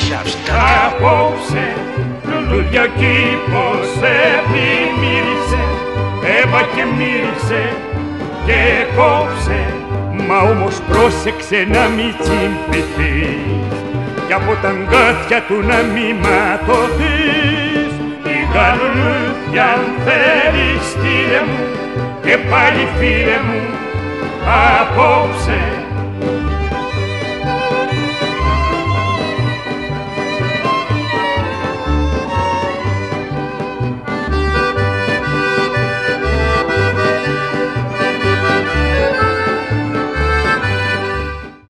Απόψε λουλούδια ο κήπος επιμύρισε, έβα και μύρισε και κόψε. Μα όμως πρόσεξε να μην τσιμπηθείς κι από τα αγκάθια του να μη ματωθείς. Λίγα λουλούδια αν θέλεις στείλε μου και πάλι φίλε μου απόψε.